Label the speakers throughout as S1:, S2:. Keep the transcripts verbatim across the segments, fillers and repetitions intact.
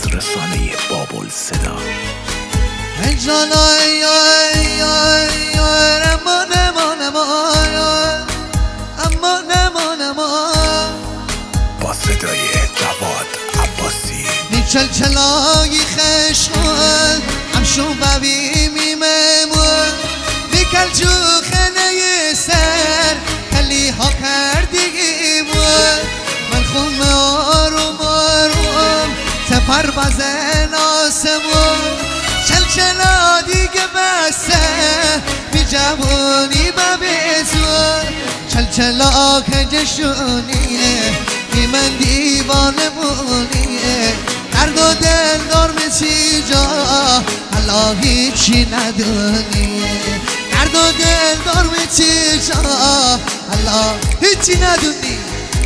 S1: رسانه بابل صدا.
S2: ای جانا ای ای ای اما نما نما اما نما نما
S1: با صدای جواد عباسی.
S2: نیچل چلایی خشخون همشون ببی میممون بیکل جو خنه سر کلی ها کردی بود من خون آروم آروم تپر بزن آسمون چل چلا دیگه بسته بی جوانی ببیزون چل چلا کجشونیه بی من دیوانه مونیه درد و دل دار میسی جا حالا هیچی ندونیه درد و دل دار میسی جا حالا هیچی ندونی.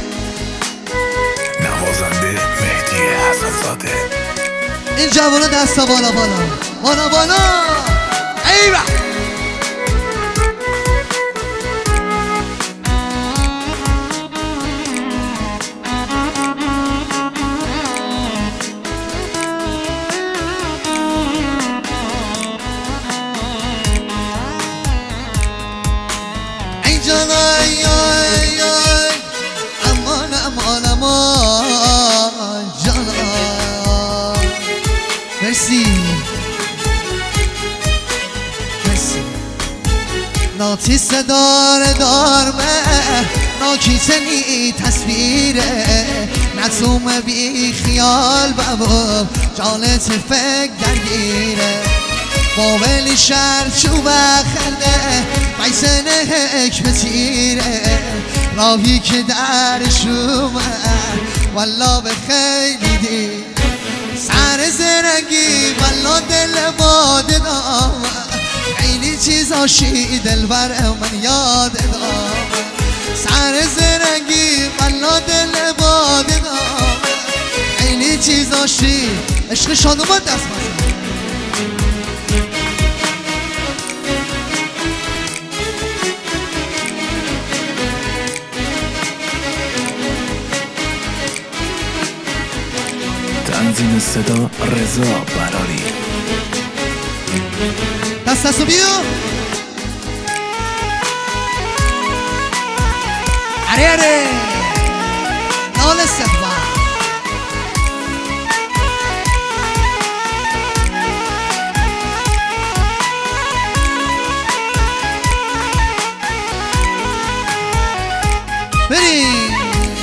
S1: نوازنده مهدی حسن‌زاده.
S2: این جوانو دستا بالا بالا بالا بالا ایوه. ای جانا ای ای ای امان امان امان جانا مرسی مرسی ناتی صدار دارمه ناکیسنی تصویره نتوم بی خیال بابا جالت فکر درگیره باولی شر چوب خنده بیسن حکمتیره راهی که درش اومد والا به خیلی دی سر زرنگی والا دل باده دامن خیلی چیزاشی دل بر من یاد دامن سر زرنگی والا دل باده دامن خیلی چیزاشی عشق شادومت دست بزن.
S1: تنظیم صدا رضا براری.
S2: دست دستو بیو اره اره نال سفا بریم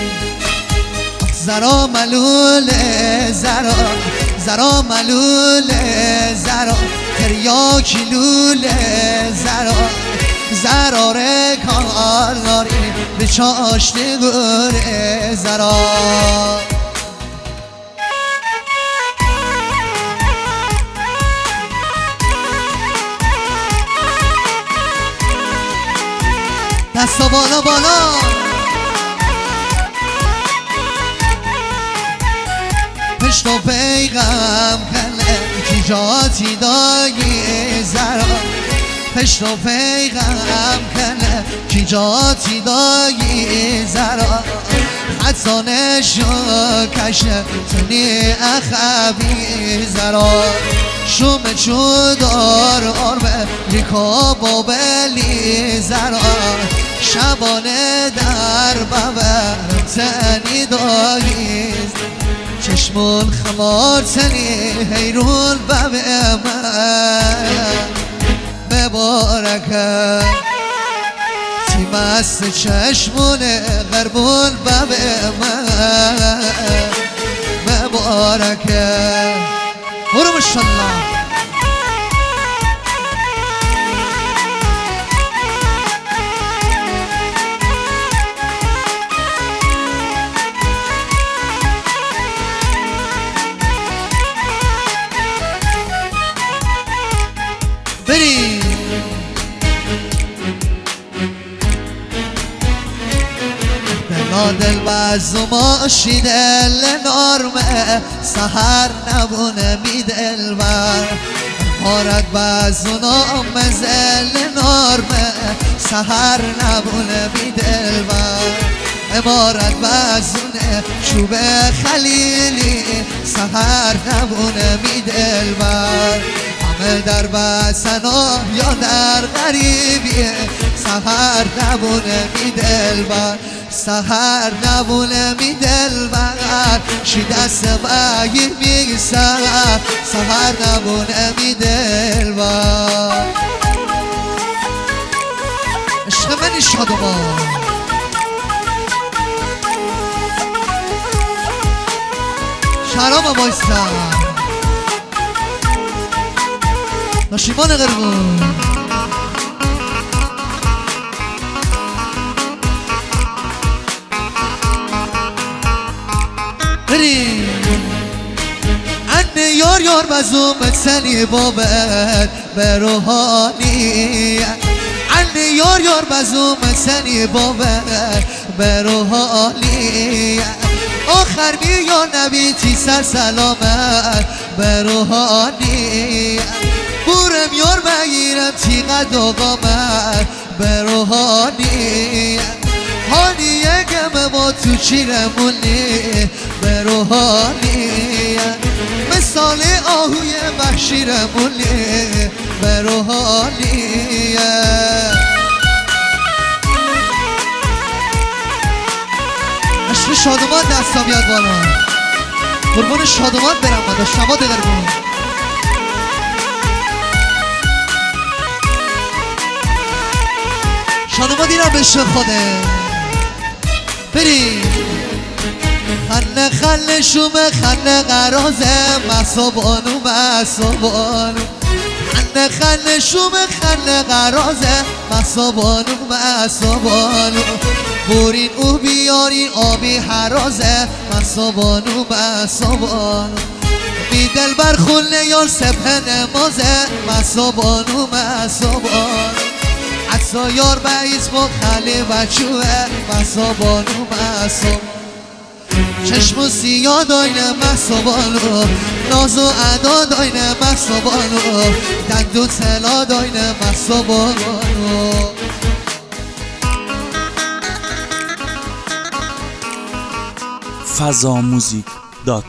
S2: زرا ملوله زرا زرا ملوله زرا کریا کلوله زرا زراره کارداری به چاشت گوره زرا دستا بالا بالا پشت و پیغم کنه کی جاتی دایی زرا پشت و پیغم کنه کی جاتی دایی زرا حتی نشو کشه تنی اخبی زرا شوم چو دار آرمه ریکا بابلی زرا شبانه در ببرم تنی دایی چشمون خمار تنی حیرون ببه من مبارکه تی مست چشمون غربون ببه من مبارکه برو ماشالله. بریم دلا دل بزماشی دل نارمه سهر نبونه می دل بر مارد بزنام زل نارمه سهر نبونه می دل بر امارت وزونه چوب خلیلی سهر نبونه می دلبر همه در بسنا یا در غریبیه سهر نبونه می دلبر سهر نبونه می دلبر شی دست بگیر می سهر سهر نبونه می دلبر عشق منی شادمان شرام بایستم ناشیمان قربون بریم انه یار یار بزومت سنی بابت به روحانی انه یار یار بزومت سنی بابت به روحانی آخر بی یا نبی تی سر سلامت به روحانی بورم یار بگیرم تی قد و قامت به روحانی هانی گم ما تو چیرمونی به روحانی مثال آهوی بخشیرمونی به روحانی عشق شادومان دستا بیاد بالا قربون شادومان برم من داشتم با دقر بود شادومان دیرم بشه خوده بریم خنه خنه شومه خنه قرازه محصابانو محصابانو خنه خنه شومه خنه قرازه محصابانو محصابانو بورین او بیارین آبی حرازه محصابانو محصابانو می دل بر خونه یار سپه نمازه محصابانو محصابانو عطا یار بعیز با خلی بچوه محصابانو محصابانو چشم و سیاه داینه محصابانو ناز و ادا داینه محصابانو دندون سلا داینه محصابانو
S1: فضا موزیک دات